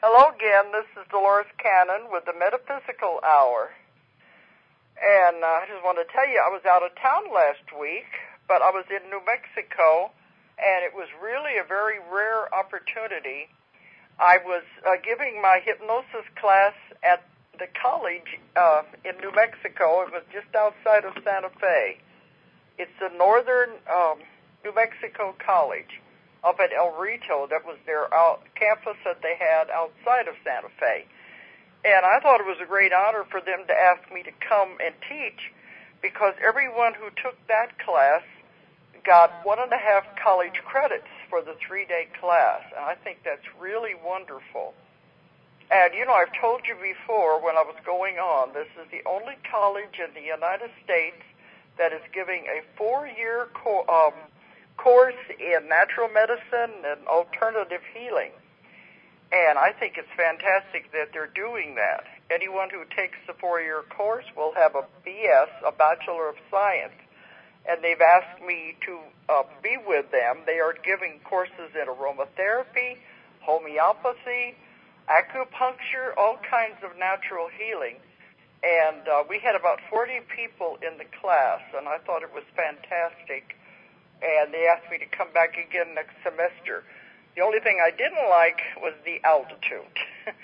Hello again, this is Dolores Cannon with the Metaphysical Hour. And I just want to tell you, I was out of town last week, but I was in New Mexico, and it was really a very rare opportunity. I was giving my hypnosis class at the college in New Mexico. It was just outside of Santa Fe. It's a northern New Mexico college up at El Rito. That was their campus that they had outside of Santa Fe. And I thought it was a great honor for them to ask me to come and teach, because everyone who took that class got 1.5 college credits for the 3-day class. And I think that's really wonderful. And, you know, I've told you before when I was going on, this is the only college in the United States that is giving a 4-year course in natural medicine and alternative healing. And I think it's fantastic that they're doing that. Anyone who takes the 4-year course will have a BS, a Bachelor of Science. And they've asked me to be with them. They are giving courses in aromatherapy, homeopathy, acupuncture, all kinds of natural healing. And we had about 40 people in the class, and I thought it was fantastic. And they asked me to come back again next semester. The only thing I didn't like was the altitude.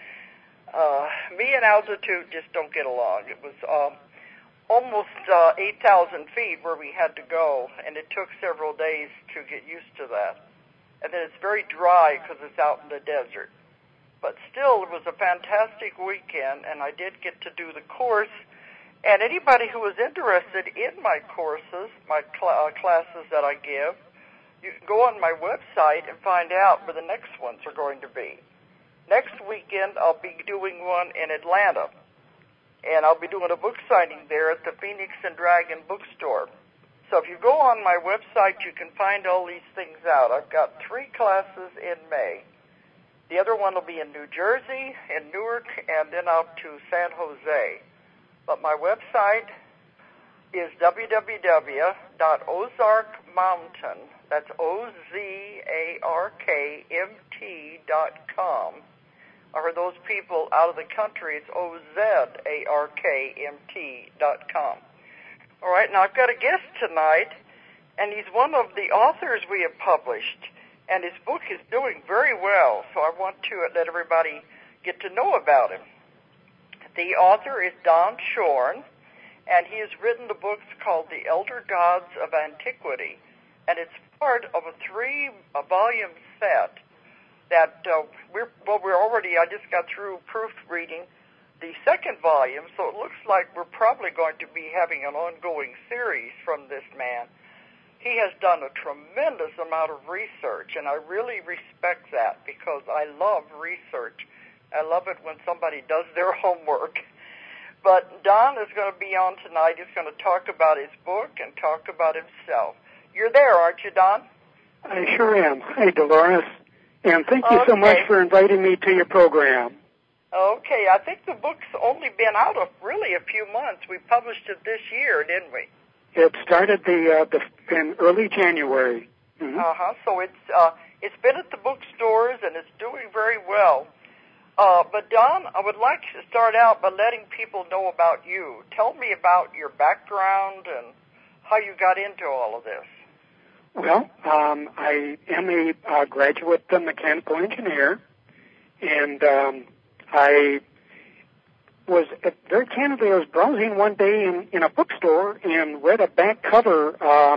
Me and altitude just don't get along. It was almost 8,000 feet where we had to go, and it took several days to get used to that. And then it's very dry because it's out in the desert. But still, it was a fantastic weekend, and I did get to do the course. And anybody who is interested in my courses, my classes that I give, you can go on my website and find out where the next ones are going to be. Next weekend, I'll be doing one in Atlanta, and I'll be doing a book signing there at the Phoenix and Dragon bookstore. So if you go on my website, you can find all these things out. I've got 3 classes in May. The other one will be in New Jersey, in Newark, and then out to San Jose. But my website is www.ozarkmountain, that's OZARKMT.com. Or for those people out of the country, it's OZARKMT.com. All right, now I've got a guest tonight, and he's one of the authors we have published, and his book is doing very well, so I want to let everybody get to know about him. The author is Don Shorn, and he has written the books called The Elder Gods of Antiquity, and it's part of a 3-volume set that I just got through proofreading the second volume, so it looks like we're probably going to be having an ongoing series from this man. He has done a tremendous amount of research, and I really respect that because I love research. I love it when somebody does their homework. But Don is going to be on tonight. He's going to talk about his book and talk about himself. You're there, aren't you, Don? I sure am. Hi, Dolores. And thank you so much for inviting me to your program. Okay. I think the book's only been out really a few months. We published it this year, didn't we? It started in early January. Mm-hmm. So it's been at the bookstores, and it's doing very well. But Don, I would like to start out by letting people know about you. Tell me about your background and how you got into all of this. Well, I am a graduate mechanical engineer, and I was very candidly, I was browsing one day in a bookstore and read a back cover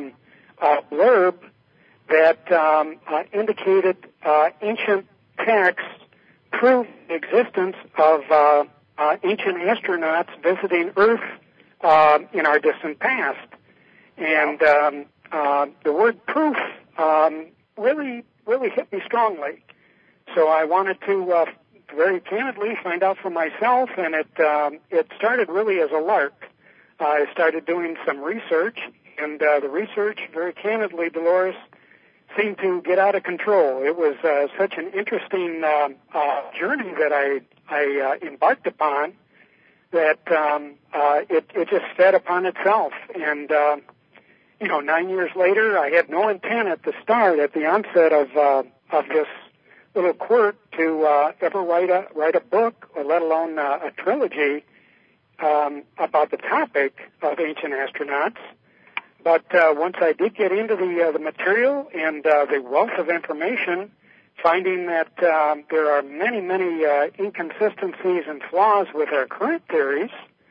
blurb that indicated ancient texts proved the existence of ancient astronauts visiting Earth in our distant past. And the word proof really hit me strongly. So I wanted to very candidly find out for myself, and it started really as a lark. I started doing some research, and the research, very candidly, Dolores, seemed to get out of control. It was such an interesting journey that I embarked upon that it just fed upon itself. And 9 years later, I had no intent at the start, at the onset of this little quirk to ever write a book, or let alone a trilogy about the topic of ancient astronauts. But once I did get into the material and the wealth of information, finding that there are many inconsistencies and flaws with our current theories,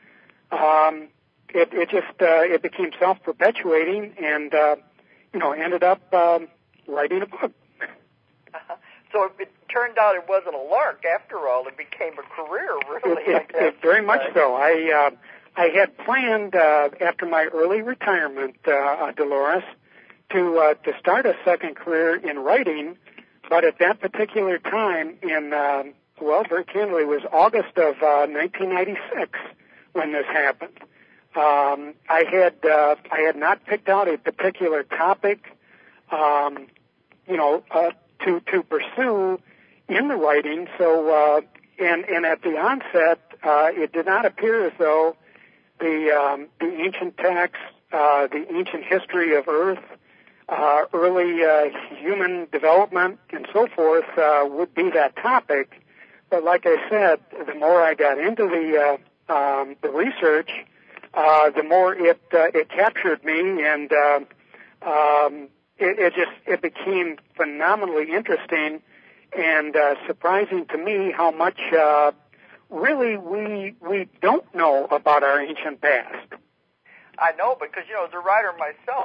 it became self-perpetuating, and ended up writing a book. So it turned out it wasn't a lark after all. It became a career, really. It very much so. I had planned after my early retirement, Dolores, to start a second career in writing, but at that particular time, very candidly, it was August of 1996 when this happened. I had not picked out a particular topic, to pursue in the writing. So, and at the onset, it did not appear as though the ancient texts, the ancient history of Earth, early human development, and so forth, would be that topic. But like I said, the more I got into the research, the more it captured me, and it became phenomenally interesting and surprising to me how much really we don't know about our ancient past. I know, because as a writer myself,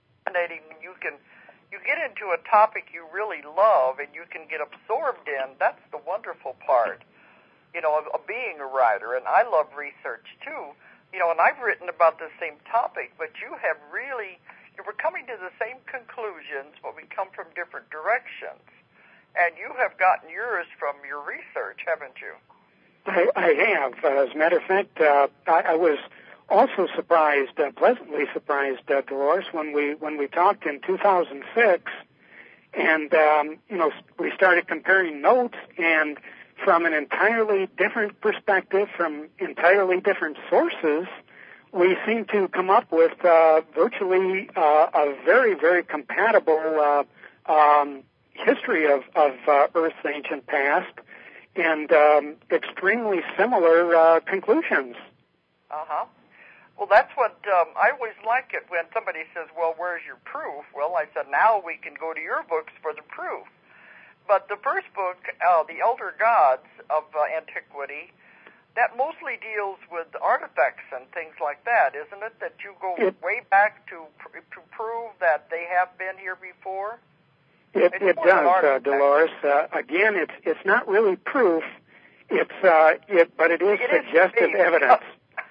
you get into a topic you really love and you can get absorbed in. That's the wonderful part, of being a writer. And I love research too. And I've written about the same topic, but you have really, we're coming to the same conclusions, but we come from different directions. And you have gotten yours from your research, haven't you? I have. As a matter of fact, I was also surprised, pleasantly surprised, Dolores, when we talked in 2006, and we started comparing notes, and from an entirely different perspective, from entirely different sources, we seem to come up with virtually a very, very compatible history of Earth's ancient past, and extremely similar conclusions. Uh-huh. Well, that's what I always like it when somebody says, well, where's your proof? Well, I said, now we can go to your books for the proof. But the first book, The Elder Gods of Antiquity, that mostly deals with artifacts and things like that, isn't it? That you go way back to prove that they have been here before? It does, Dolores. Again, it's not really proof. But it is suggestive evidence.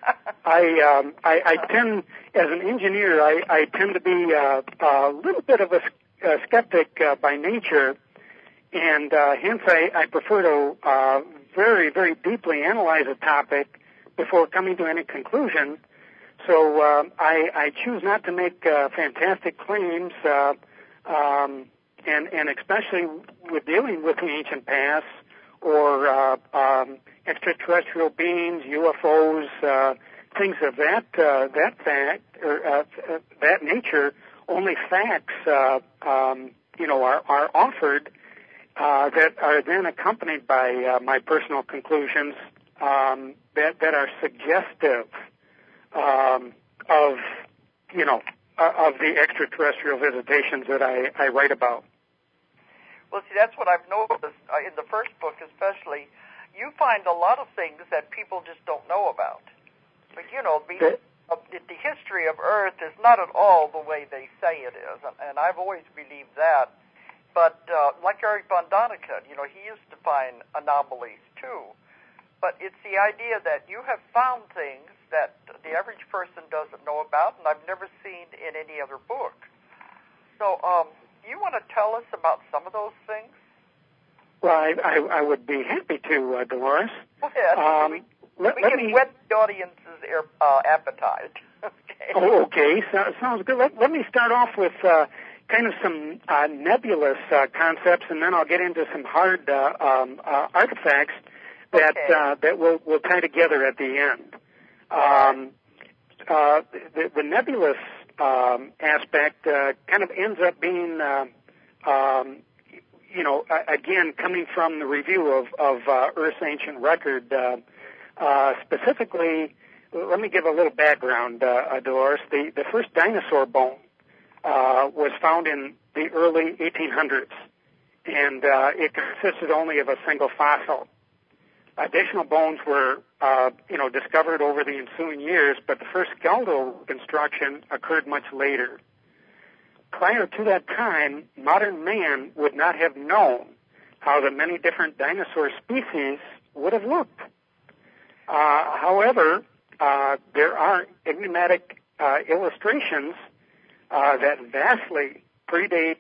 I tend, as an engineer, I tend to be a little bit of a skeptic by nature, and hence I prefer to very, very deeply analyze a topic before coming to any conclusion. So I choose not to make fantastic claims, and especially with dealing with the ancient past or extraterrestrial beings, UFOs, things of that fact or that nature. Only facts, are offered that are then accompanied by my personal conclusions that are suggestive of the extraterrestrial visitations that I write about. Well, see, that's what I've noticed in the first book especially. You find a lot of things that people just don't know about. But, the history of Earth is not at all the way they say it is, and I've always believed that. But like Eric von Däniken, he used to find anomalies too. But it's the idea that you have found things that the average person doesn't know about, and I've never seen in any other book. So you want to tell us about some of those things? Well, I would be happy to, Dolores. Go ahead. We can whet the audience's appetite. Okay. Oh, okay. Sounds good. Let me start off with kind of some nebulous concepts, and then I'll get into some hard artifacts that will tie together at the end. The nebulous aspect kind of ends up being, again, coming from the review of Earth's ancient record, specifically, let me give a little background, Dolores. The first dinosaur bone was found in the early 1800s, and it consisted only of a single fossil. Additional bones were, discovered over the ensuing years, but the first skeletal reconstruction occurred much later. Prior to that time, modern man would not have known how the many different dinosaur species would have looked. However, there are enigmatic illustrations that vastly predate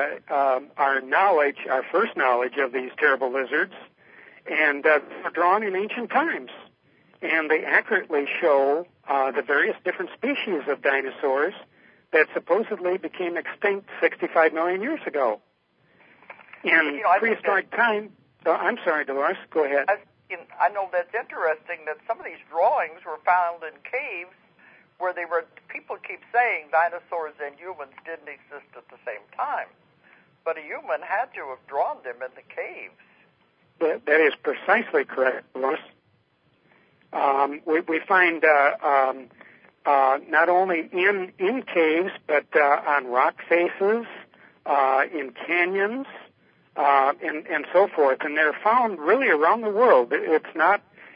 our first knowledge of these terrible lizards, and were drawn in ancient times. And they accurately show the various different species of dinosaurs that supposedly became extinct 65 million years ago. In prehistoric time, I'm sorry, Dolores, go ahead. I know that's interesting that some of these drawings were found in caves where people keep saying dinosaurs and humans didn't exist at the same time. But a human had to have drawn them in the caves. That is precisely correct, Dolores. We find not only in caves, but on rock faces, in canyons, and so forth. And they're found really around the world. It's not,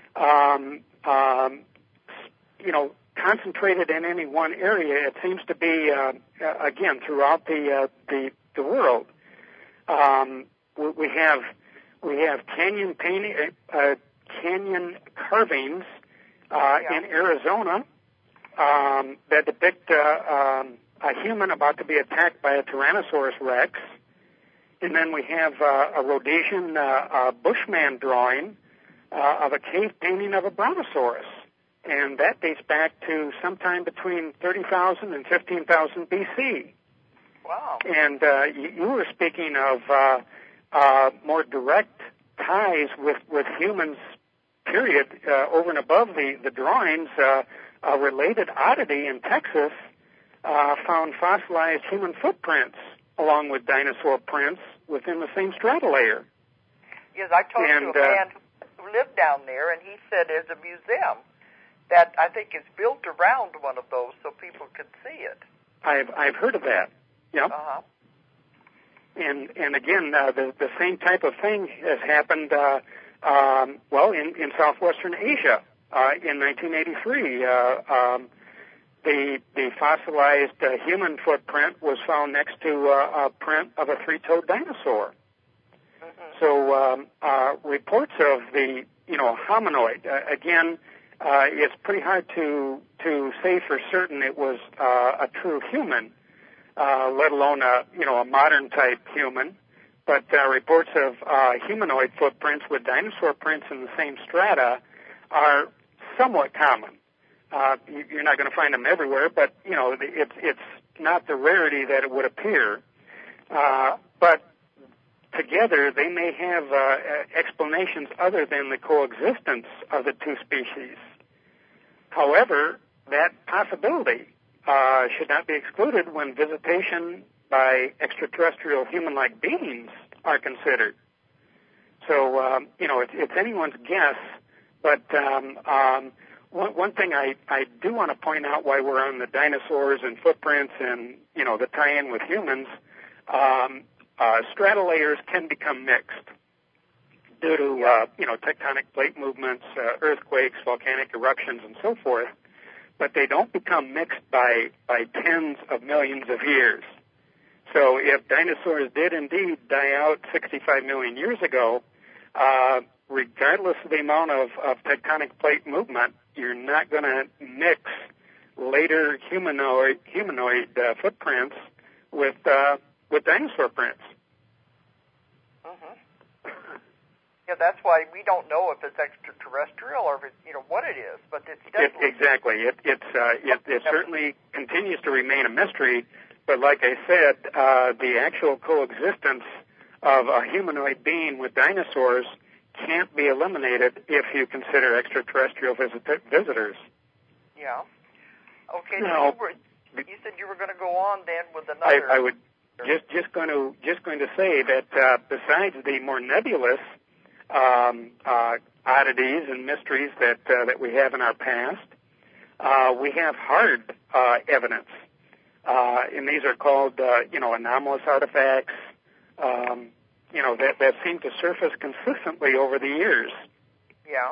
concentrated in any one area. It seems to be, again, throughout the world. We have canyon painting, canyon carvings in Arizona that depict a human about to be attacked by a Tyrannosaurus Rex. And then we have a Rhodesian Bushman drawing of a cave painting of a Brontosaurus. And that dates back to sometime between 30,000 and 15,000 BC. Wow. And you were speaking of more direct ties with humans, period, over and above the drawings. A related oddity in Texas found fossilized human footprints along with dinosaur prints within the same strata layer. Yes, I talked to a man who lived down there, and he said there's a museum that I think is built around one of those so people can see it. I've heard of that. Yep. Uh-huh. And again, the same type of thing has happened, in southwestern Asia in 1983. The fossilized human footprint was found next to a print of a three-toed dinosaur. Mm-hmm. So reports of the hominoid, again, it's pretty hard to say for certain it was a true human, let alone a modern type human. But reports of humanoid footprints with dinosaur prints in the same strata are somewhat common. You're not going to find them everywhere, but it's not the rarity that it would appear. But together, they may have explanations other than the coexistence of the two species. However, that possibility should not be excluded when visitation by extraterrestrial human-like beings are considered. So, it's anyone's guess, but one thing I do want to point out while we're on the dinosaurs and footprints and, the tie-in with humans, strata layers can become mixed due to, tectonic plate movements, earthquakes, volcanic eruptions, and so forth, but they don't become mixed by tens of millions of years. So if dinosaurs did indeed die out 65 million years ago, regardless of the amount of tectonic plate movement, you're not going to mix later humanoid footprints with dinosaur prints. Mm-hmm. Yeah, that's why we don't know if it's extraterrestrial or if it's, what it is, but it's definitely... Exactly. It certainly continues to remain a mystery, but like I said, the actual coexistence of a humanoid being with dinosaurs can't be eliminated if you consider extraterrestrial visitors. Yeah. Okay, no, you said you were going to go on then with another... just going to say that besides the more nebulous oddities and mysteries that we have in our past, we have hard evidence, and these are called anomalous artifacts. That seem to surface consistently over the years. Yeah.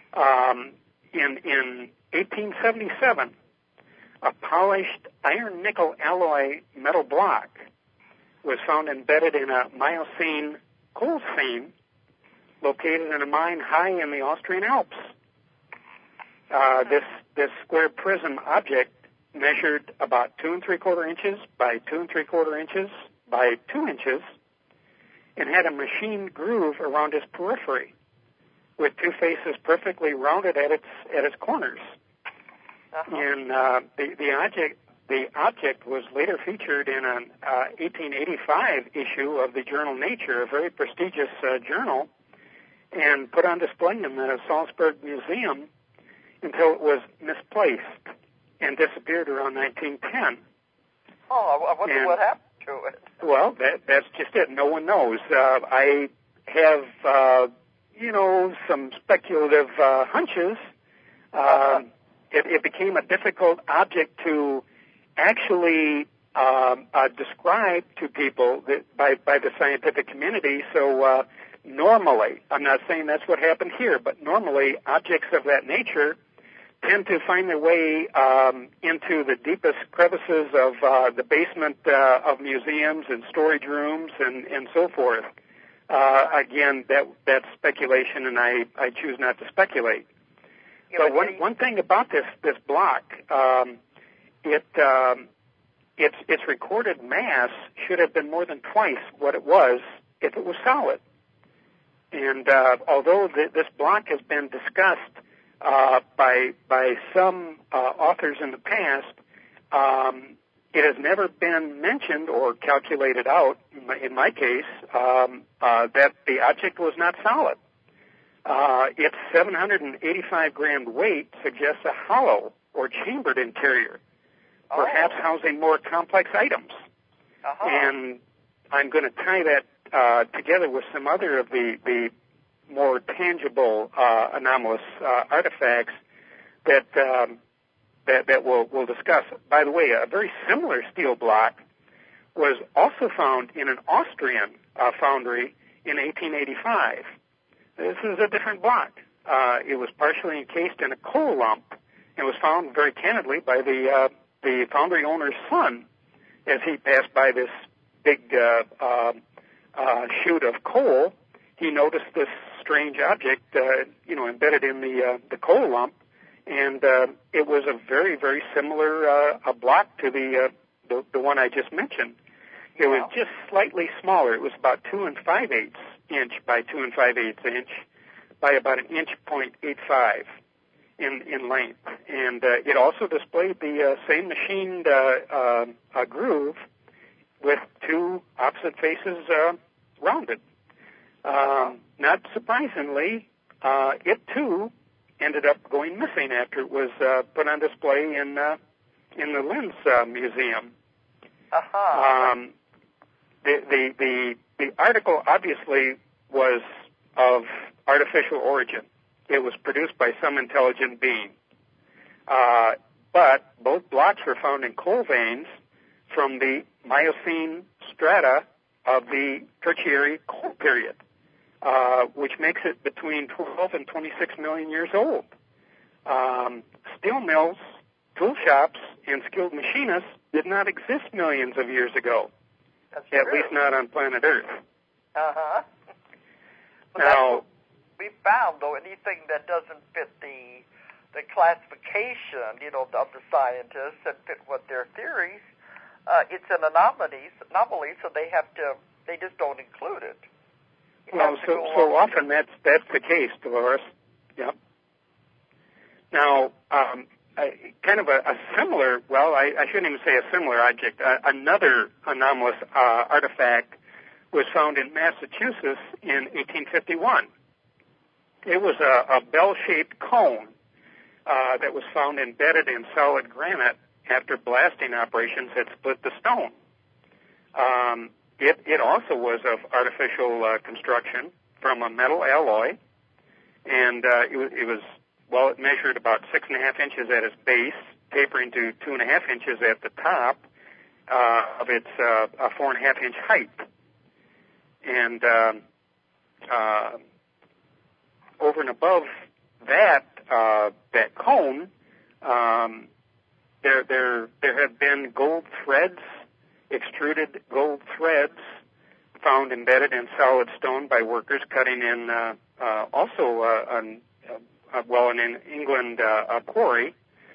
In 1877, a polished iron-nickel alloy metal block was found embedded in a Miocene coal seam located in a mine high in the Austrian Alps. This square prism object measured about 2 3/4 inches by 2 3/4 inches by 2 inches, and had a machined groove around its periphery, with two faces perfectly rounded at its corners. Uh-huh. And the object was later featured in an 1885 issue of the journal Nature, a very prestigious journal, and put on display in the Salzburg Museum until it was misplaced and disappeared around 1910. Oh, I wonder what happened to it. Well, that's just it. No one knows. I have, some speculative hunches. It became a difficult object to actually describe to people by the scientific community. So normally, I'm not saying that's what happened here, but normally objects of that nature tend to find their way into the deepest crevices of the basement of museums and storage rooms and so forth. Again, that's speculation, and I choose not to speculate. Yeah, but one thing about this block, its recorded mass should have been more than twice what it was if it was solid. And although this block has been discussed by some authors in the past, it has never been mentioned or calculated out, in my case, that the object was not solid. Its 785-gram weight suggests a hollow or chambered interior, perhaps housing more complex items. Uh-huh. And I'm going to tie that together with some other of the more tangible anomalous artifacts that we'll discuss. By the way, a very similar steel block was also found in an Austrian foundry in 1885. This is a different block. It was partially encased in a coal lump and was found very candidly by the foundry owner's son as he passed by this big chute of coal. He noticed this strange object, embedded in the coal lump, and it was a very, very similar a block to the one I just mentioned. It was just slightly smaller. It was about 2 5/8 inch by 2 5/8 inch by about 1.85 inch in length, and it also displayed the same machined groove with two opposite faces rounded. Not surprisingly, it too ended up going missing after it was put on display in the Linz Museum. Uh-huh. The article obviously was of artificial origin. It was produced by some intelligent being. But both blocks were found in coal veins from the Miocene strata of the Tertiary coal period, which makes it between 12 and 26 million years old. Steel mills, tool shops, and skilled machinists did not exist millions of years ago, at least not on planet Earth. Uh-huh. Well, now, we found, though, anything that doesn't fit the classification, of the scientists and fit what their theories, it's an anomaly, so they just don't include it. Well, so often that's the case, Dolores. Yep. Now, kind of a similar, well, I shouldn't even say a similar object. Another anomalous artifact was found in Massachusetts in 1851. It was a bell-shaped cone that was found embedded in solid granite after blasting operations had split the stone. It also was of artificial construction from a metal alloy, and it was well, it measured about 6.5 inches at its base, tapering to 2.5 inches at the top of its 4.5 inch height. And over and above that that cone, there have been gold threads, extruded gold threads, found embedded in solid stone by workers cutting in in England a quarry.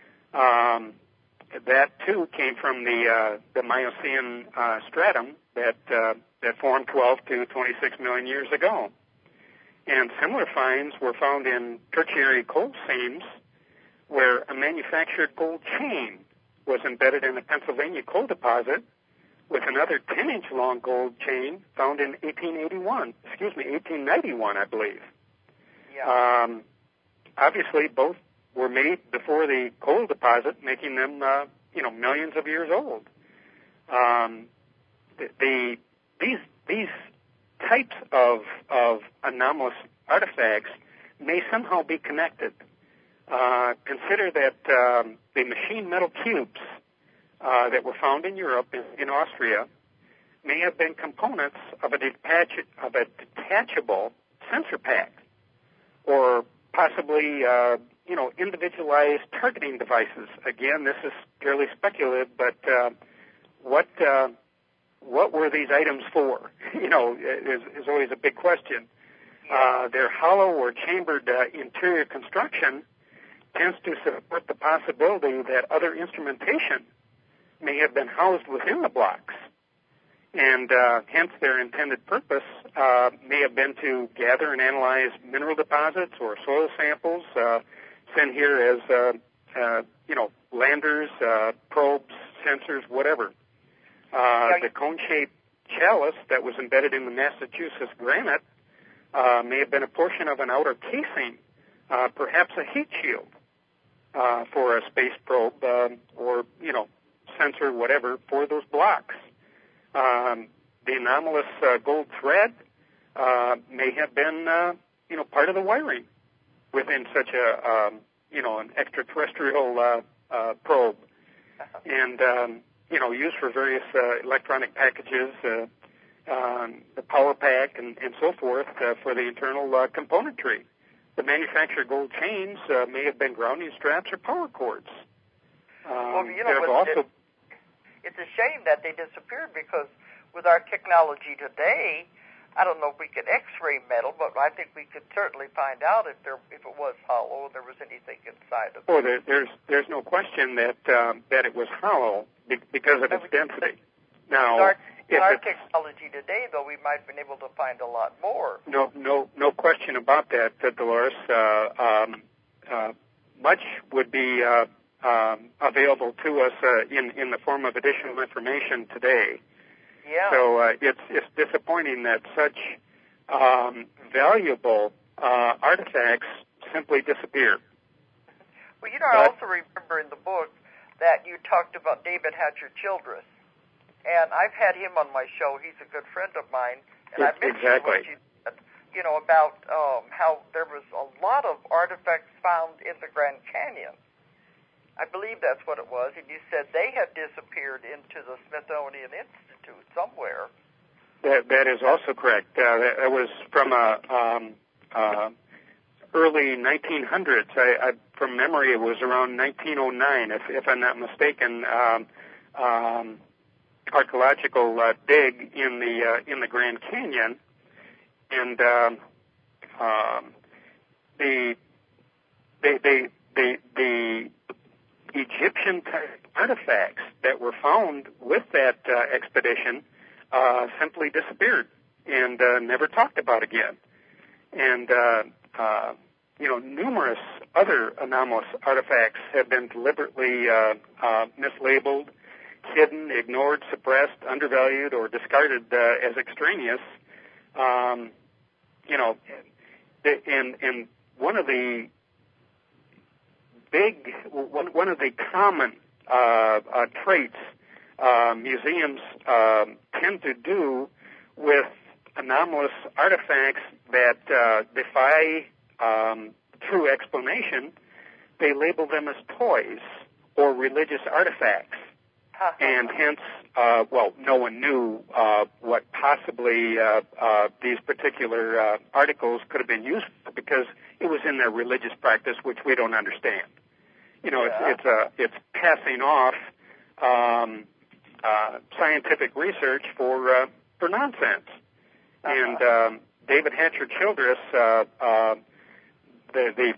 That too came from the Miocene stratum that formed 12 to 26 million years ago. And similar finds were found in tertiary coal seams, where a manufactured gold chain was embedded in a Pennsylvania coal deposit, with another 10-inch long gold chain found in 1891, I believe. Yeah. Obviously, both were made before the coal deposit, making them, millions of years old. These types of anomalous artifacts may somehow be connected. Consider that the machined metal cubes that were found in Europe, in Austria, may have been components of a detachable sensor pack, or possibly individualized targeting devices. Again, this is purely speculative, but what were these items for? Is always a big question. Their hollow or chambered interior construction tends to support the possibility that other instrumentation may have been housed within the blocks, and hence their intended purpose may have been to gather and analyze mineral deposits or soil samples, sent here as landers, probes, sensors, whatever. The cone-shaped chalice that was embedded in the Massachusetts granite may have been a portion of an outer casing, perhaps a heat shield for a space probe or sensor, whatever, for those blocks. The anomalous gold thread may have been, part of the wiring within such an extraterrestrial probe, and used for various electronic packages, the power pack, and so forth for the internal componentry. The manufactured gold chains may have been grounding straps or power cords. It's a shame that they disappeared, because with our technology today, I don't know if we could X-ray metal, but I think we could certainly find out if it was hollow and there was anything inside of it. Oh, there's no question that it was hollow because of its density. Now, with our technology today, though, we might have been able to find a lot more. No question about that, Dolores. Much would be available to us in the form of additional information today. Yeah. So it's disappointing that such valuable artifacts simply disappear. Well, I also remember in the book that you talked about David Hatcher Childress, and I've had him on my show. He's a good friend of mine, and I mentioned what you said, about how there was a lot of artifacts found in the Grand Canyon. I believe that's what it was, and you said they had disappeared into the Smithsonian Institute somewhere. That is also correct. That was from early 1900s. From memory, it was around 1909, if I'm not mistaken. Archaeological dig in the Grand Canyon, and the Egyptian artifacts that were found with that expedition simply disappeared and never talked about again. And numerous other anomalous artifacts have been deliberately mislabeled, hidden, ignored, suppressed, undervalued, or discarded as extraneous. And one of the one of the common traits museums tend to do with anomalous artifacts that defy true explanation. They label them as toys or religious artifacts. And hence, no one knew what possibly these particular articles could have been used for, because it was in their religious practice, which we don't understand. You know, it's passing off scientific research for nonsense. And David Hatcher Childress, the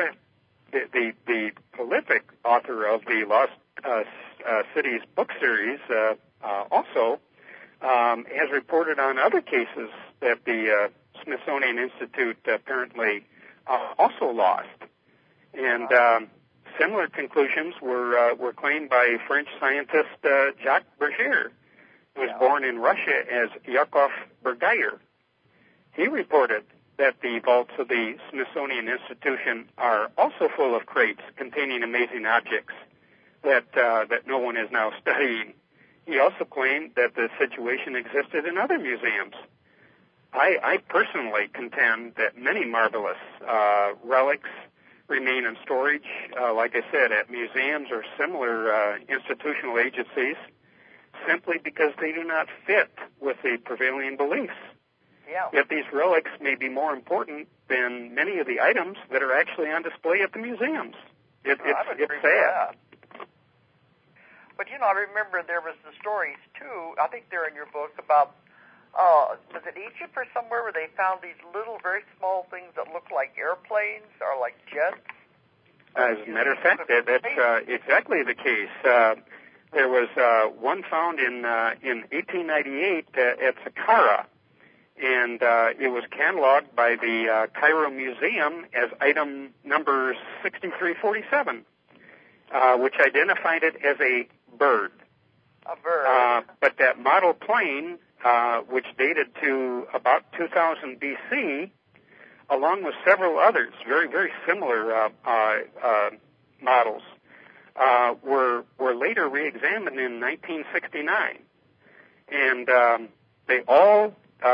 prolific author of the Lost Cities book series, also has reported on other cases that the Smithsonian Institute apparently also lost. And similar conclusions were claimed by French scientist Jacques Bergier, who was born in Russia as Yakov Bergaier. He reported that the vaults of the Smithsonian Institution are also full of crates containing amazing objects that no one is now studying. He also claimed that the situation existed in other museums. I personally contend that many marvelous relics remain in storage, like I said, at museums or similar institutional agencies, simply because they do not fit with the prevailing beliefs. Yeah. Yet these relics may be more important than many of the items that are actually on display at the museums. It's sad. But, you know, I remember there was the stories, too, I think they're in your book, about, was it Egypt or somewhere where they found these little, very small things that look like airplanes or like jets? As a matter of fact, that's exactly the case. There was one found in 1898 at Saqqara, and it was cataloged by the Cairo Museum as item number 6347, which identified it as a bird. A bird. But that model plane, which dated to about 2000 BC, along with several others, very, very similar models, were later re-examined in 1969. And they all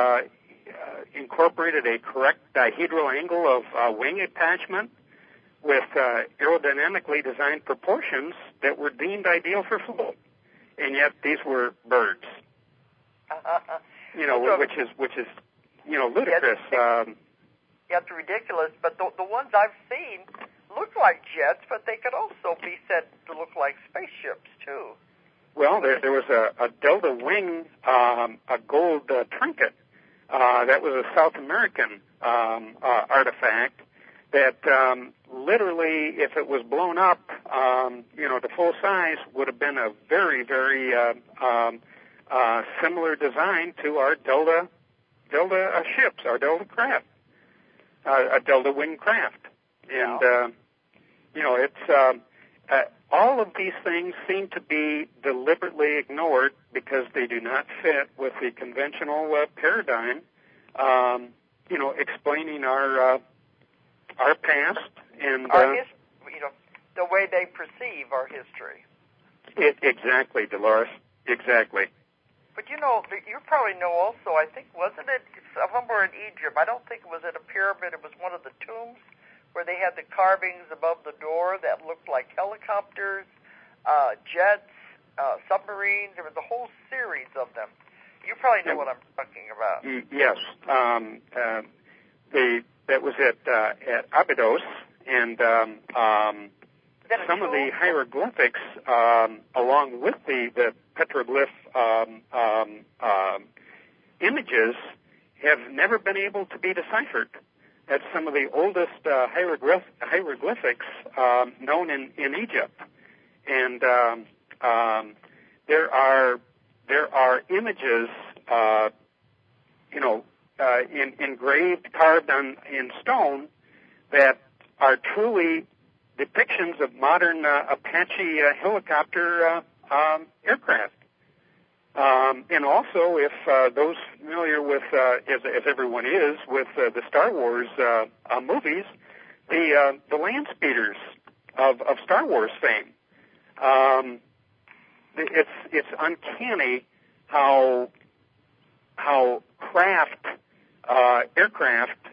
incorporated a correct dihedral angle of wing attachment with aerodynamically designed proportions that were deemed ideal for flight. And yet these were birds. You know, which is ludicrous. Yeah, it's ridiculous. But the ones I've seen look like jets, but they could also be said to look like spaceships too. Well, there was a Delta wing, a gold trinket. That was a South American artifact that literally, if it was blown up, to full size, would have been a very, very similar design to our Delta ships, our Delta craft, a Delta wing craft. And, it's all of these things seem to be deliberately ignored because they do not fit with the conventional paradigm, explaining our past and our history, the way they perceive our history. Exactly, Dolores. Exactly. But you probably know also, I think, wasn't it somewhere in Egypt? I don't think it was at a pyramid. It was one of the tombs where they had the carvings above the door that looked like helicopters, jets, submarines. There was a whole series of them. You probably know what I'm talking about. Yes. That was at Abydos, and some of the hieroglyphics, along with the petroglyph images, have never been able to be deciphered. That's some of the oldest hieroglyphics known in Egypt, and there are images, engraved, carved in stone that are truly depictions of modern Apache helicopter aircraft. And also, if those familiar with, as everyone is, with the Star Wars movies, the land speeders of Star Wars fame. it's uncanny how aircraft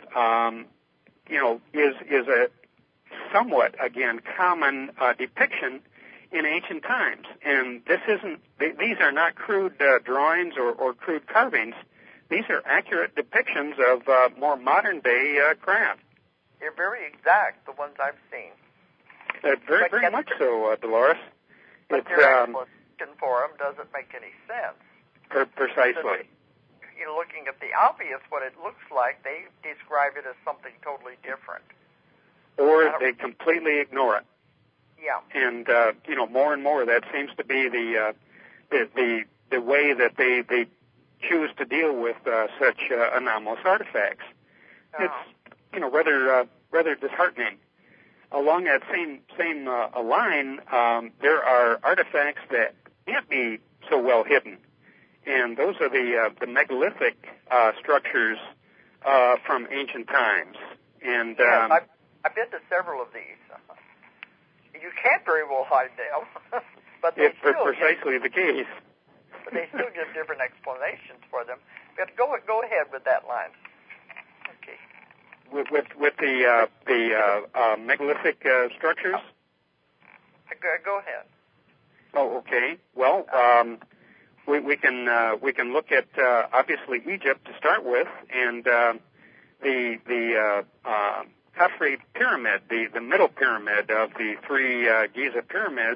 is a somewhat again common depiction in ancient times, and these are not crude drawings or crude carvings. These are accurate depictions of more modern day craft. They're very exact, the ones I've seen. Very much so, Dolores. But their explanation for them doesn't make any sense. Precisely. Looking at the obvious, what it looks like, they describe it as something totally different. Or they completely ignore it. Yeah. And more and more that seems to be the way that they choose to deal with such anomalous artifacts. Oh. It's rather disheartening. Along that same line, there are artifacts that can't be so well hidden, and those are the megalithic structures from ancient times. And yes, I've been to several of these. You can't very well hide them, but they precisely the case. But they still give different explanations for them. But go ahead with that line. Okay. With the megalithic structures. Go ahead. Oh, okay. Well, we can look at obviously Egypt to start with, and the Khafre pyramid, the middle pyramid of the three Giza pyramids,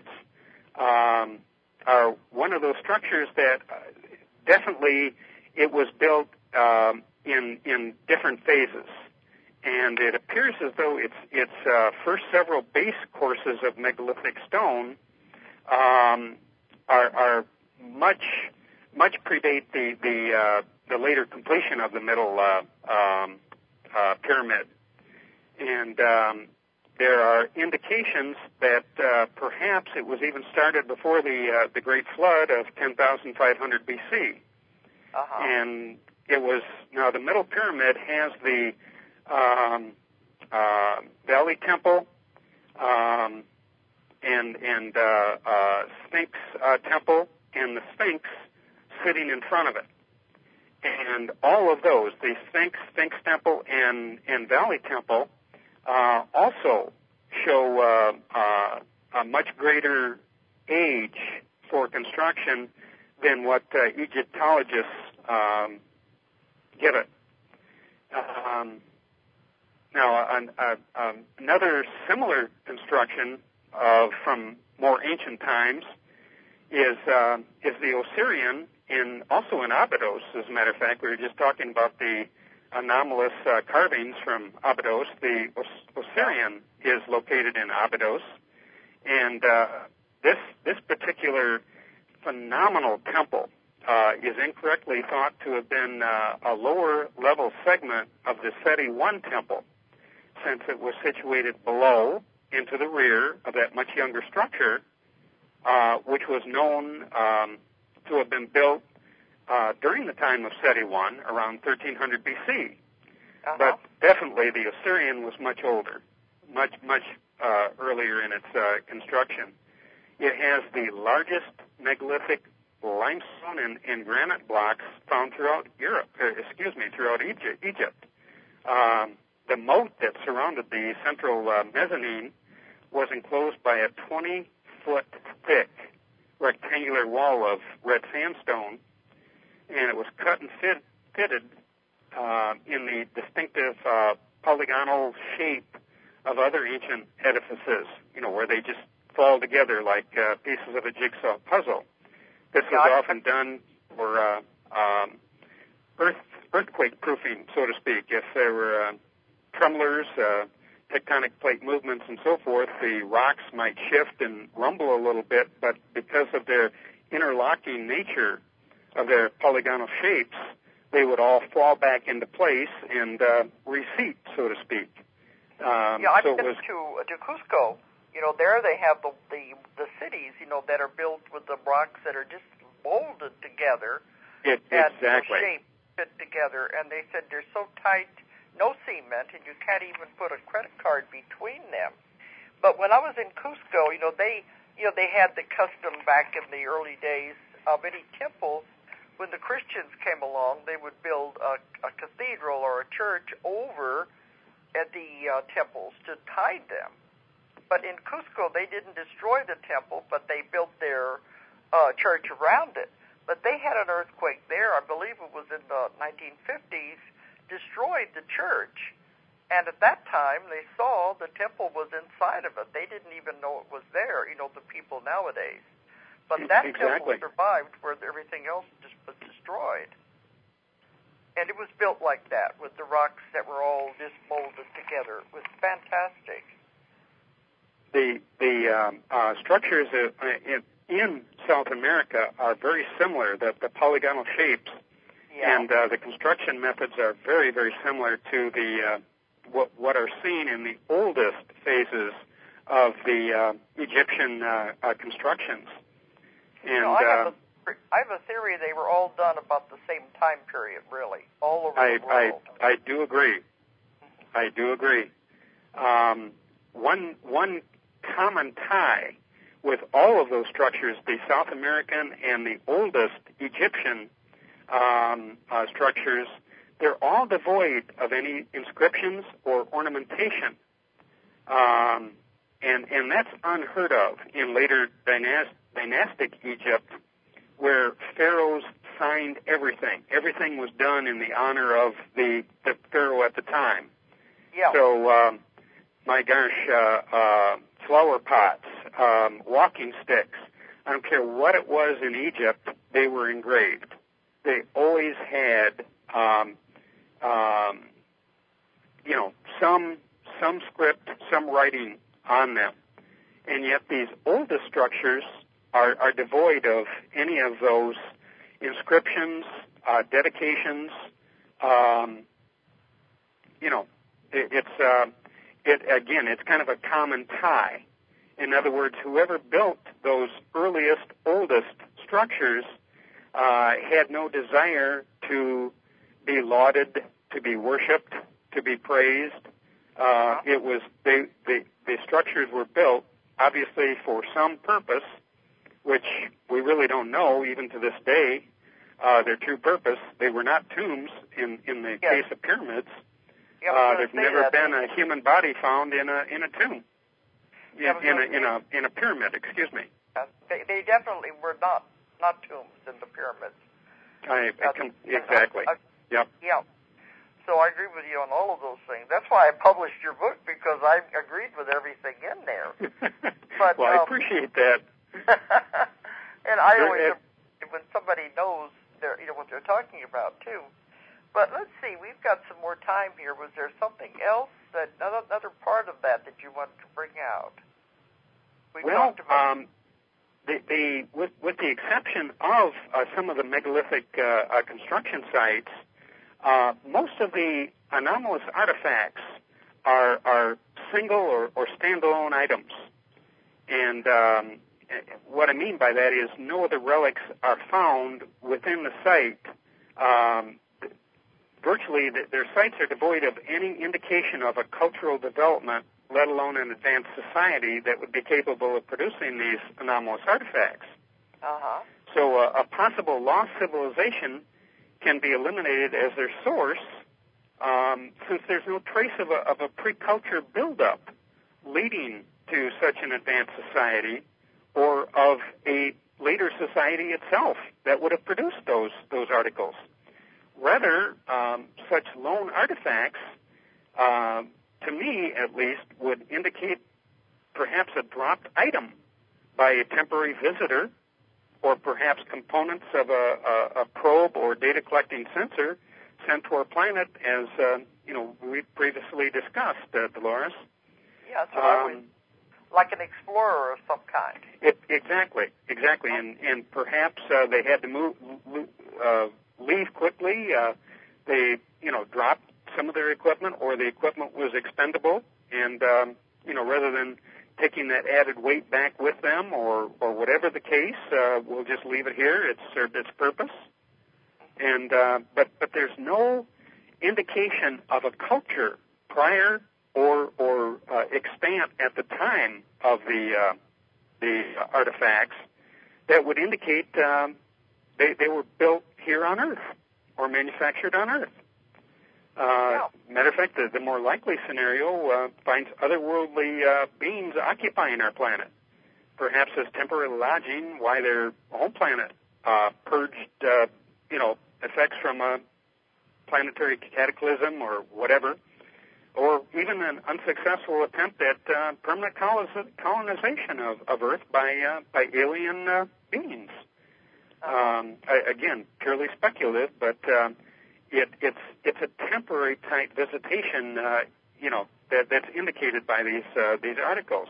are one of those structures that definitely it was built in different phases. And it appears as though its first several base courses of megalithic stone are much predate the later completion of the middle pyramid. And there are indications that perhaps it was even started before the Great Flood of 10,500 BC. Uh-huh. And it was now the middle pyramid has the Valley Temple and Sphinx Temple, and the Sphinx sitting in front of it. And all of those, the Sphinx Temple, and Valley Temple, also show a much greater age for construction than what Egyptologists give it. Now, another similar construction from more ancient times is the Osirian, also in Abydos. As a matter of fact, we were just talking about the anomalous carvings from Abydos. The Osirian is located in Abydos, and this particular phenomenal temple is incorrectly thought to have been a lower level segment of the Seti I temple, since it was situated below into the rear of that much younger structure, which was known to have been built during the time of Seti I, around 1300 BC. Uh-huh. But definitely the Osirian was much older, much earlier in its construction. It has the largest megalithic limestone and granite blocks found throughout throughout Egypt. The moat that surrounded the central mezzanine was enclosed by a 20-foot thick rectangular wall of red sandstone, and it was cut and fitted in the distinctive polygonal shape of other ancient edifices, where they just fall together like pieces of a jigsaw puzzle. This was often done for earthquake proofing, so to speak. If there were tremblers, tectonic plate movements, and so forth, the rocks might shift and rumble a little bit, but because of their interlocking nature of their polygonal shapes, they would all fall back into place and reseat, so to speak. I've been to Cusco. There they have the cities, that are built with the rocks that are just molded together exactly. and shaped fit together. And they said they're so tight, no cement, and you can't even put a credit card between them. But when I was in Cusco, they they had the custom back in the early days of any temple. When the Christians came along, they would build a cathedral or a church over at the temples to hide them. But in Cusco, they didn't destroy the temple, but they built their church around it. But they had an earthquake there, I believe it was in the 1950s, destroyed the church. And at that time, they saw the temple was inside of it. They didn't even know it was there, the people nowadays. But that temple survived where everything else just was destroyed. And it was built like that, with the rocks that were all just molded together. It was fantastic. The structures in South America are very similar, the polygonal shapes. Yeah. And the construction methods are very, very similar to the what are seen in the oldest phases of the Egyptian constructions. And I have a theory they were all done about the same time period, really, all over the world. I do agree. I do agree. One common tie with all of those structures, the South American and the oldest Egyptian structures, they're all devoid of any inscriptions or ornamentation. And that's unheard of in later dynastic Egypt, where pharaohs signed everything. Everything was done in the honor of the pharaoh at the time. Yeah. So, my gosh, flower pots, walking sticks, I don't care what it was in Egypt, they were engraved. They always had, some script, some writing on them. And yet these oldest structures are devoid of any of those inscriptions, dedications. It's kind of a common tie. In other words, whoever built those earliest, oldest structures had no desire to be lauded, to be worshipped, to be praised. It was the structures were built obviously for some purpose, which we really don't know even to this day. Their true purpose. They were not tombs in the case of pyramids. There's never been a human body found in a tomb. In a pyramid, excuse me. They definitely were not tombs in the pyramids. Exactly. Yep. Yeah. So I agree with you on all of those things. That's why I published your book, because I agreed with everything in there. But, well, I appreciate that. And I always, when somebody knows what they're talking about too. But let's see, we've got some more time here. Was there something else, another part of that you wanted to bring out? With the exception of some of the megalithic construction sites, most of the anomalous artifacts are single or standalone items. And what I mean by that is no other relics are found within the site. Virtually, their sites are devoid of any indication of a cultural development, let alone an advanced society that would be capable of producing these anomalous artifacts. Uh-huh. So a possible lost civilization can be eliminated as their source, since there's no trace of a pre-culture buildup leading to such an advanced society, or of a later society itself that would have produced those articles. Rather, such lone artifacts, to me at least, would indicate perhaps a dropped item by a temporary visitor, or perhaps components of a probe or data collecting sensor sent to our planet, as we previously discussed, Dolores. Yeah, so I was like an explorer of some kind. Exactly, and perhaps they had to leave quickly. They dropped some of their equipment, or the equipment was expendable, and rather than taking that added weight back with them, or whatever the case, we'll just leave it here. It's served its purpose. And but there's no indication of a culture prior or extant at the time of the the artifacts that would indicate they were built here on Earth or manufactured on Earth. Matter of fact, the more likely scenario finds otherworldly beings occupying our planet, perhaps as temporary lodging while their home planet purged, effects from a planetary cataclysm or whatever, or even an unsuccessful attempt at permanent colonization of Earth by alien beings. Again, purely speculative, but it's a temporary type visitation, that's indicated by these articles.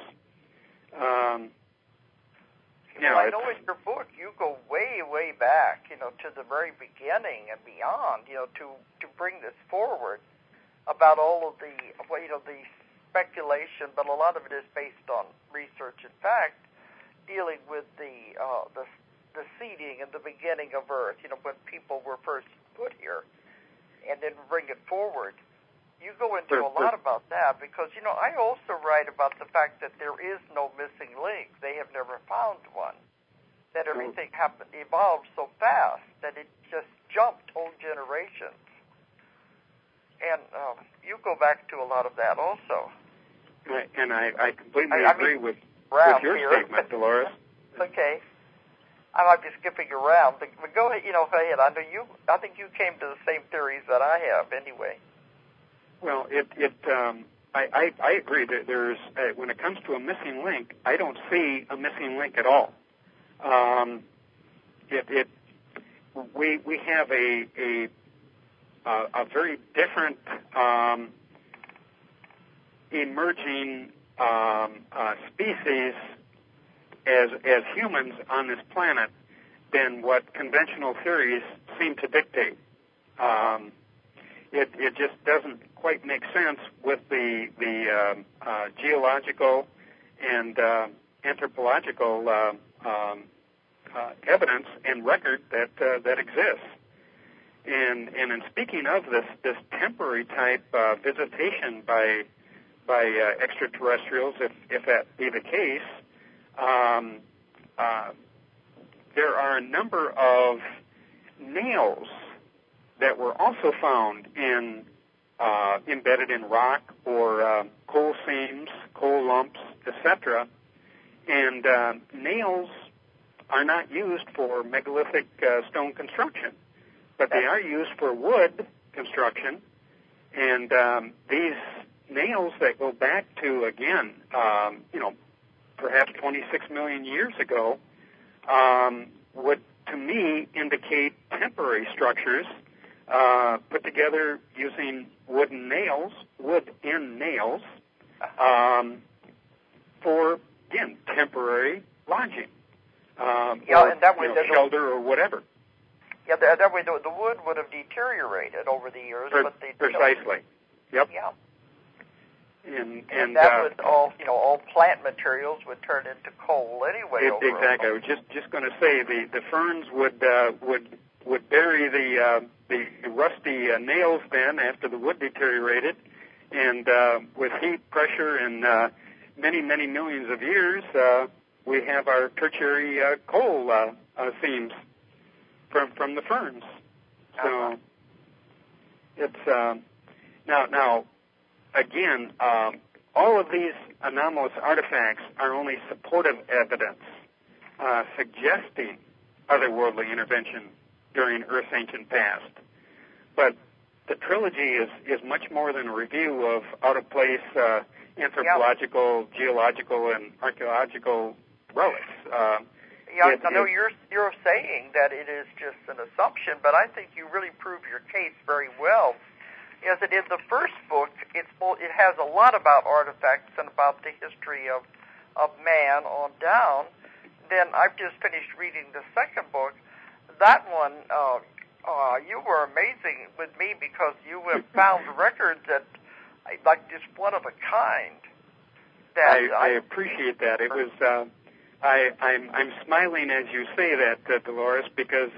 I know in your book you go way, way back, to the very beginning and beyond, to bring this forward about all of the speculation, but a lot of it is based on research and fact, dealing with the seeding and the beginning of Earth, when people were first put here, and then bring it forward. You go into a lot about that because, I also write about the fact that there is no missing link. They have never found one. That everything evolved so fast that it just jumped whole generations. And you go back to a lot of that also. And I completely agree with your statement, Dolores. Okay. I might be skipping around, but go ahead. Go ahead. I think you came to the same theories that I have, anyway. Well, I agree that there's when it comes to a missing link, I don't see a missing link at all. We have a very different emerging species as humans on this planet than what conventional theories seem to dictate. It just doesn't quite make sense with the geological and anthropological evidence and record that exists. And in speaking of this temporary type visitation by extraterrestrials, if that be the case, there are a number of nails that were also found embedded in rock or coal seams, coal lumps, etc. And nails are not used for megalithic stone construction, but they are used for wood construction. And these nails that go back to, again, perhaps 26 million years ago, would, to me, indicate temporary structures put together using wood and nails, for, again, temporary lodging, and that way shelter or whatever. Yeah, that way the wood would have deteriorated over the years. Precisely. Yep. Yeah. And that would all plant materials would turn into coal anyway. Exactly. I was just going to say the ferns would bury the rusty nails then after the wood deteriorated, and with heat, pressure, and many millions of years, we have our tertiary coal seams from the ferns. So it's now again, all of these anomalous artifacts are only supportive evidence suggesting otherworldly intervention during Earth's ancient past. But the trilogy is much more than a review of out-of-place anthropological, geological, and archaeological relics. I know you're saying that it is just an assumption, but I think you really prove your case very well. As it is the first book, it has a lot about artifacts and about the history of man on down. Then I've just finished reading the second book. That one, you were amazing with me because you have found records that, like, just one of a kind. I appreciate that. It was. I'm smiling as you say that, Dolores, because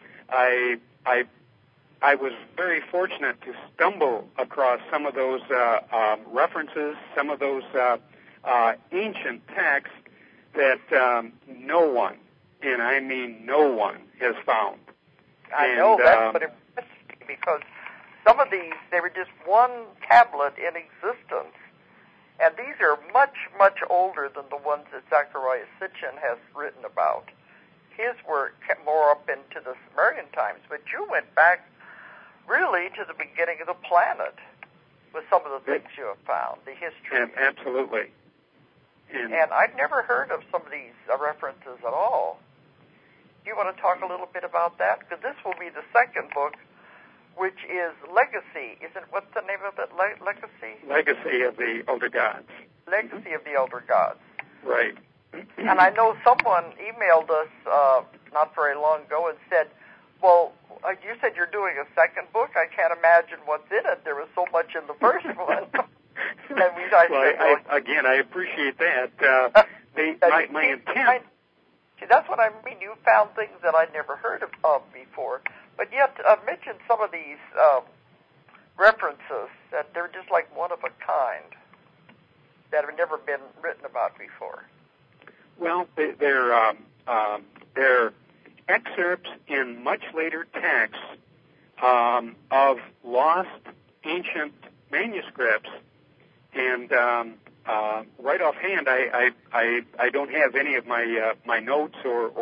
I was very fortunate to stumble across some of those references, some of those ancient texts that no one, and I mean no one, has found. I know, that's what impressed me, because some of these, they were just one tablet in existence. And these are much, much older than the ones that Zecharia Sitchin has written about. His were more up into the Sumerian times, but you went back really to the beginning of the planet with some of the things you have found, the history. Absolutely. And I'd never heard of some of these references at all. Do you want to talk a little bit about that? Because this will be the second book, which is Legacy. What's the name of it? Legacy? Legacy of the Elder Gods. Legacy of the Elder Gods. Right. And I know someone emailed us not very long ago and said, well, you said you're doing a second book. I can't imagine what's in it. There was so much in the first one. And again, I appreciate that. My intent... See, that's what I mean. You found things that I'd never heard of before. But yet, mention some of these references that they're just like one of a kind that have never been written about before. Well, they're excerpts in much later texts of lost ancient manuscripts, and right offhand, I don't have any of my notes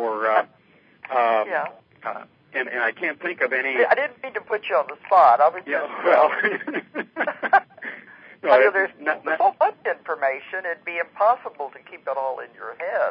and I can't think of any. I didn't mean to put you on the spot. I was just there's so much information, it'd be impossible to keep it all in your head.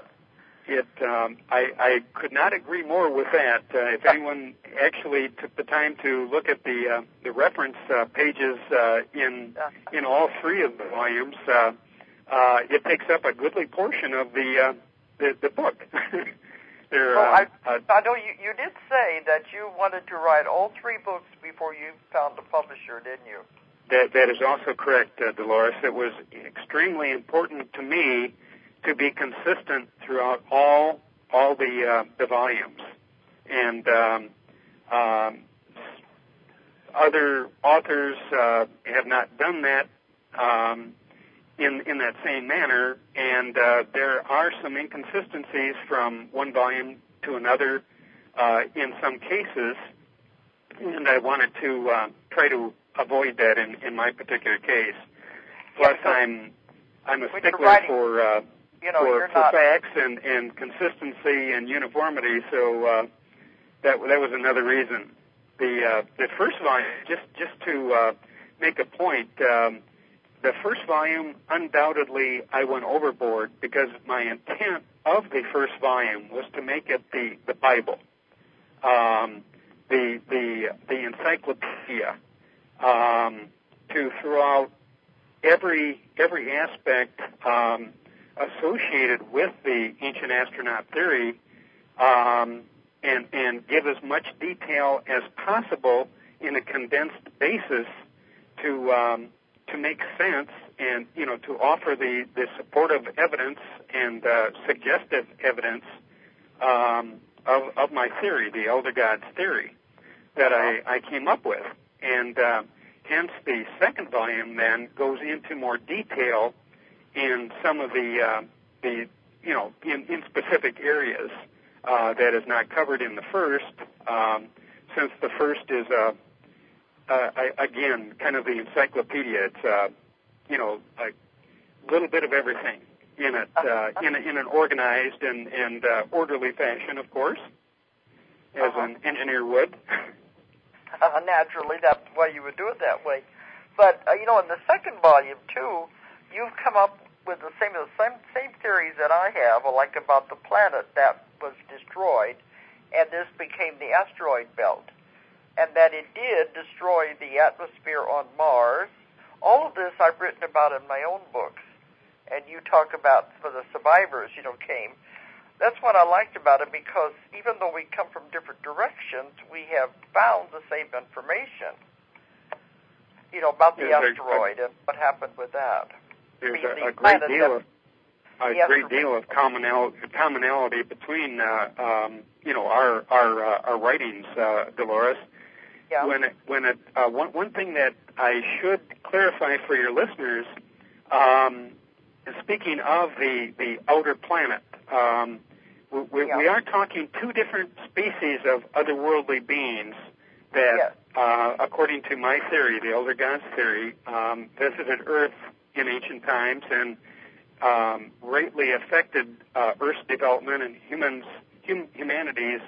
I could not agree more with that. If anyone actually took the time to look at the reference pages in all three of the volumes, it takes up a goodly portion of the book. I know you did say that you wanted to write all three books before you found a publisher, didn't you? That is also correct, Dolores. It was extremely important to me to be consistent throughout all the volumes, and other authors have not done that in that same manner, and there are some inconsistencies from one volume to another in some cases, and I wanted to try to avoid that in my particular case. Plus, I'm a stickler for facts and consistency and uniformity, so that was another reason. The first volume, just to make a point, the first volume, undoubtedly, I went overboard because my intent of the first volume was to make it the Bible, the encyclopedia, to throw out every aspect associated with the ancient astronaut theory, and give as much detail as possible in a condensed basis to make sense, and to offer the supportive evidence and suggestive evidence of my theory, the Elder Gods theory, that I came up with, and hence the second volume then goes into more detail in some of the in specific areas that is not covered in the first, since the first is again kind of the encyclopedia. It's a little bit of everything in it, in an organized and orderly fashion, of course, as an engineer would. Naturally, that's why you would do it that way. But in the second volume too, you've come up with the same theories that I have, like about the planet that was destroyed, and this became the asteroid belt, and that it did destroy the atmosphere on Mars. All of this I've written about in my own books, and you talk about for the survivors, came. That's what I liked about it, because even though we come from different directions, we have found the same information, about the asteroid and what happened with that. There's a great deal of commonality between our writings, Dolores. Yeah. One thing that I should clarify for your listeners, speaking of the outer planet, we are talking two different species of otherworldly beings that, according to my theory, the Elder Gods theory, visited Earth in ancient times and greatly affected Earth's development and humanity's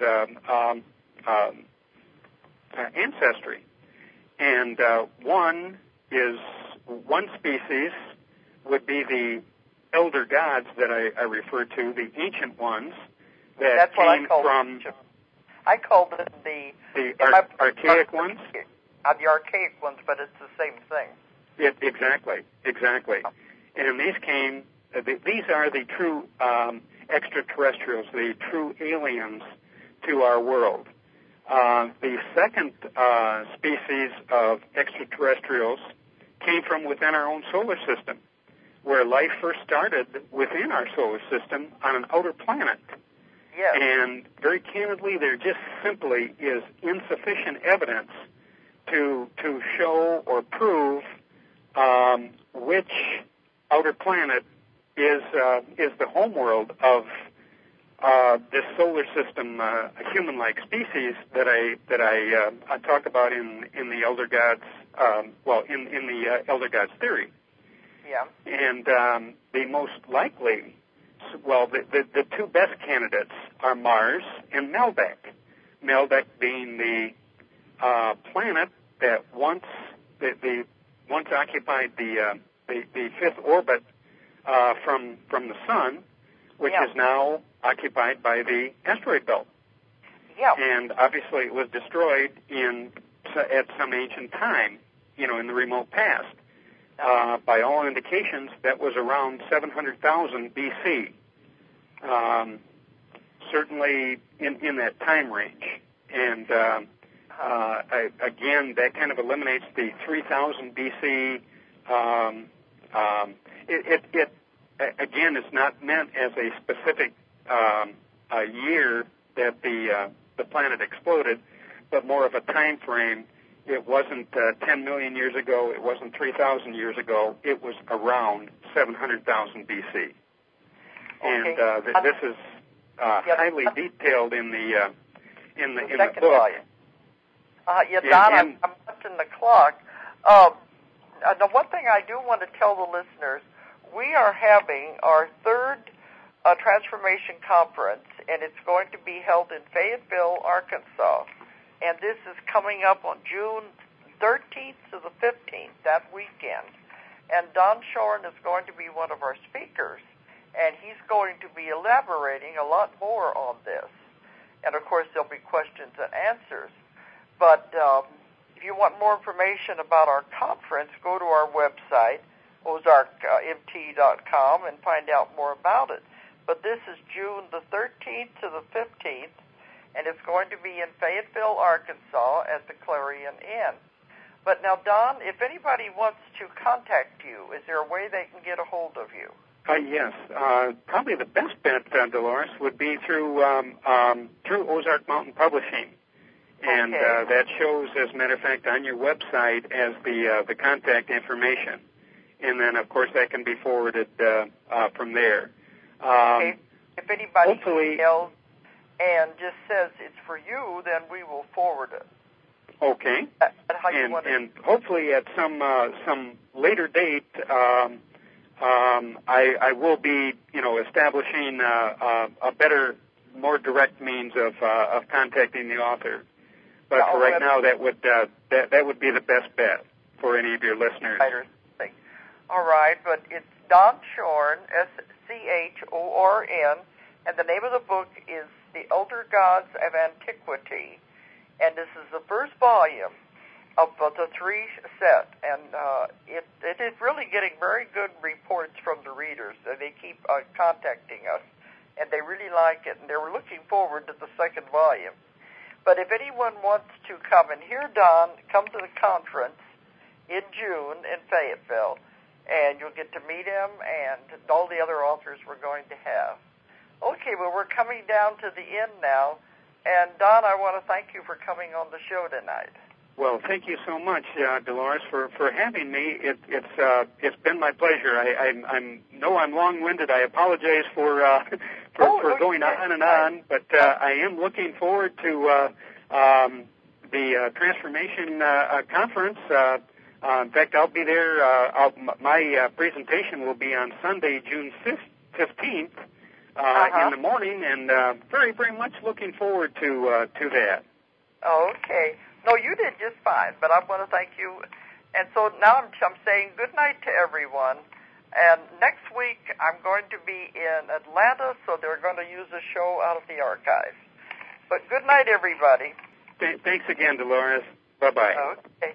ancestry. And one species would be the Elder Gods that I refer to, the ancient ones that came from. I called them the archaic ones. The archaic ones, but it's the same thing. Exactly. And these are the true extraterrestrials, the true aliens to our world. The second species of extraterrestrials came from within our own solar system, where life first started within our solar system on an outer planet. Yes. And very candidly, there just simply is insufficient evidence to show or prove which outer planet is the homeworld of this solar system, a human-like species that I talk about in the Elder Gods, in the Elder Gods theory. Yeah. And the most likely, the two best candidates are Mars and Meldick. Meldick being the planet that once occupied the fifth orbit from the Sun, which is now occupied by the asteroid belt. Yeah. And obviously it was destroyed at some ancient time, in the remote past. By all indications, that was around 700,000 BC. Certainly in that time range. And again, that kind of eliminates the 3000 BC. It again is not meant as a specific a year that the planet exploded, but more of a time frame. It wasn't 10 million years ago. It wasn't 3,000 years ago. It was around 700,000 BC. Okay. And this is highly detailed in the book. Volume. Don, I'm watching the clock. The one thing I do want to tell the listeners, we are having our third Transformation Conference, and it's going to be held in Fayetteville, Arkansas. And this is coming up on June 13th to the 15th, that weekend. And Don Shorn is going to be one of our speakers, and he's going to be elaborating a lot more on this. And, of course, there'll be questions and answers. But if you want more information about our conference, go to our website, ozarkmt.com, and find out more about it. But this is June the 13th to the 15th, and it's going to be in Fayetteville, Arkansas at the Clarion Inn. But now, Don, if anybody wants to contact you, is there a way they can get a hold of you? Yes. Probably the best bet, Dolores, would be through Ozark Mountain Publishing. And that shows, as a matter of fact, on your website as the contact information. And then, of course, that can be forwarded from there. If anybody emails and just says it's for you, then we will forward it. Okay. And hopefully at some later date, I will be, establishing a better, more direct means of contacting the author. But for right now, that would be the best bet for any of your listeners. All right, but it's Don Shorn, SCHORN, and the name of the book is The Elder Gods of Antiquity, and this is the first volume of the three set, and it is really getting very good reports from the readers. They keep contacting us, and they really like it, and they were looking forward to the second volume. But if anyone wants to come and hear Don, come to the conference in June in Fayetteville, and you'll get to meet him and all the other authors we're going to have. Okay, well, we're coming down to the end now. And, Don, I want to thank you for coming on the show tonight. Well, thank you so much, Dolores, for having me. It's been my pleasure. I know I'm long-winded. I apologize for going on and on, but I am looking forward to the Transformation Conference. In fact, I'll be there. My presentation will be on Sunday, June 15th, in the morning, and very, very much looking forward to that. Okay. No, you did just fine, but I want to thank you. And so now I'm saying good night to everyone. And next week I'm going to be in Atlanta, so they're going to use a show out of the archives. But good night, everybody. Thanks again, Dolores. Bye-bye. Okay.